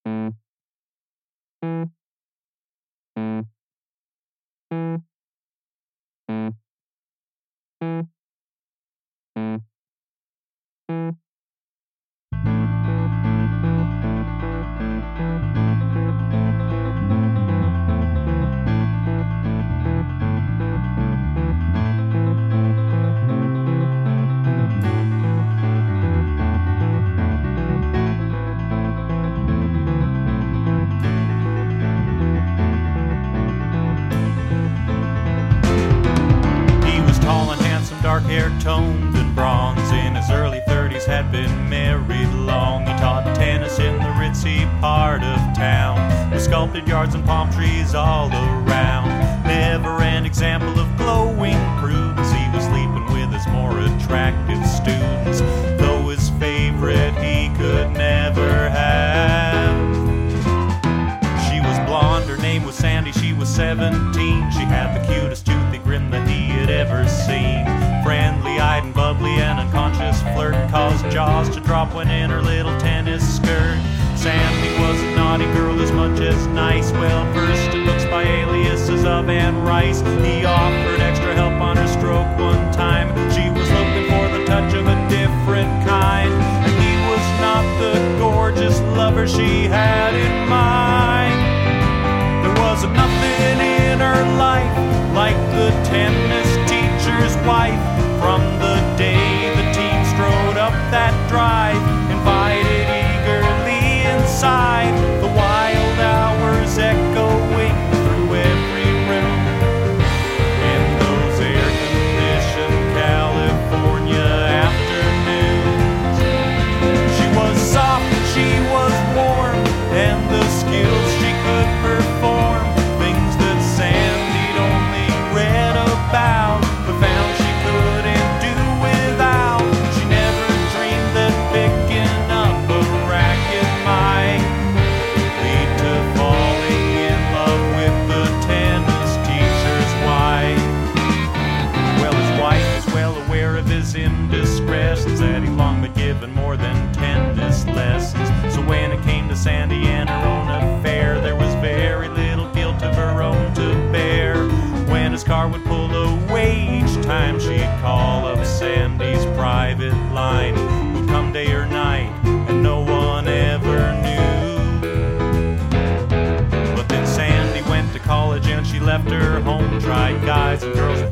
Dark-haired, toned and bronze, in his early 30s, had been married long. He taught tennis in the ritzy part of town, with sculpted yards and palm trees all around. Never an example of glowing prudence, he was sleeping with his more attractive students, though his favorite he could never have. She was blonde, her name was Sandy, she was 17. She had the cutest toothy grin that he had ever seen. Friendly-eyed and bubbly, and unconscious flirt caused jaws to drop when in her little tennis skirt. Sandy was a naughty girl as much as nice, well versed in books by aliases of Anne Rice. He offered extra help on her stroke one time. She was looking for the touch of a different kind, and he was not the gorgeous lover she had in mind. There wasn't nothing in her life like the tennis teacher's wife. From the day the team strode up that drive, invited eagerly inside, the wild hours echoing through every room. In those air-conditioned California afternoons, she was soft and she was warm, and the skills she could perform, things that Sandy'd only read about, but found she couldn't do without. She never dreamed that picking up a racket might lead to falling in love with the tennis teacher's wife. Well, his wife was well aware of his indiscretions, that he long been given more than tennis lessons. So when it came to Sandy and her own affair, there was very little guilt of her own to bear. When his car would pull away each time, she'd call up Sandy's private line, would come day or night, and no one ever knew. But then Sandy went to college and she left her home, tried guys and girls